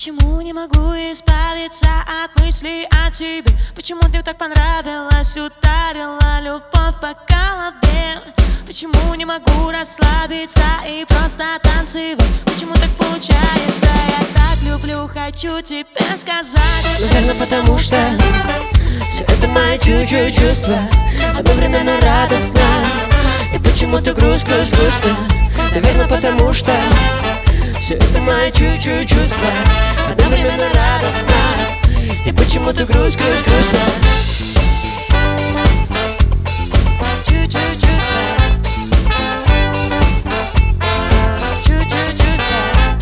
Почему не могу избавиться от мыслей о тебе? Почему ты так понравилась, ударила любовь по голове? Почему не могу расслабиться и просто танцевать? Почему так получается? Я так люблю, хочу тебе сказать. Наверное, потому что все это мои чуть-чуть чувства, одновременно радостно и почему-то грустно. Наверное, потому что все это мои чуть-чуть чувства, одновременно радостно и почему-то грустно. Чуть-чуть чувства, чуть-чуть чувства.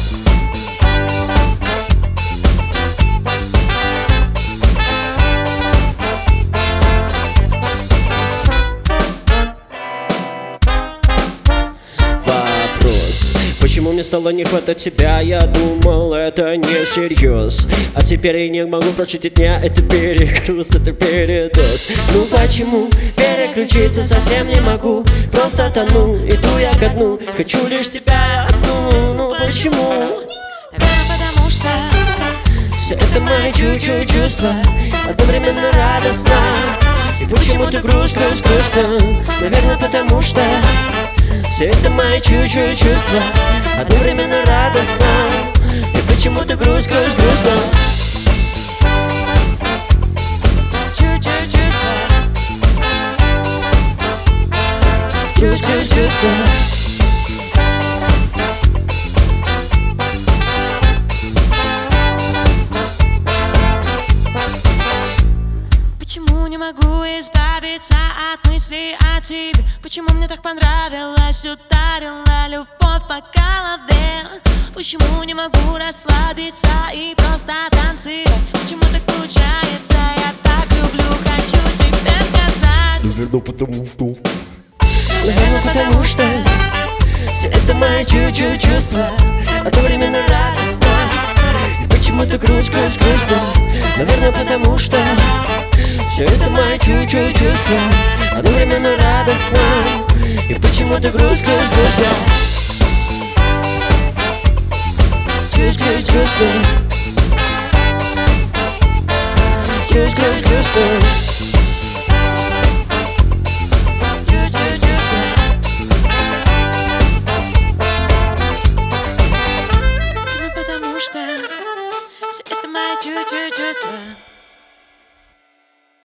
Вопрос: почему мне стало не хватать тебя? Я думал, это не всерьез, а теперь я не могу прожить дня. Это перегруз, это передоз. Ну почему переключиться совсем не могу? Просто тону, иду я ко дну. Хочу лишь тебя одну. Ну почему? Наверное, потому что все это мои чуть-чуть чувства, одновременно радостно и почему-то грустно. Наверное, потому что все это мои чуть-чуть чувства, одновременно радостно и почему-то грустно. чуть-чуть чувства. Грустно. Почему не могу избавиться от мыслей о тебе? Почему мне так понравилось, ударила любовь по голове? Почему не могу расслабиться и просто танцевать? Почему так получается? Я так люблю, хочу тебе сказать. Наверное, потому что все это мои чуть-чуть чувства, одновременно радостно и почему-то грустно. Наверное, потому что все это мои чуть-чуть чувства, одновременно радостно и почему-то грустно. Грустно.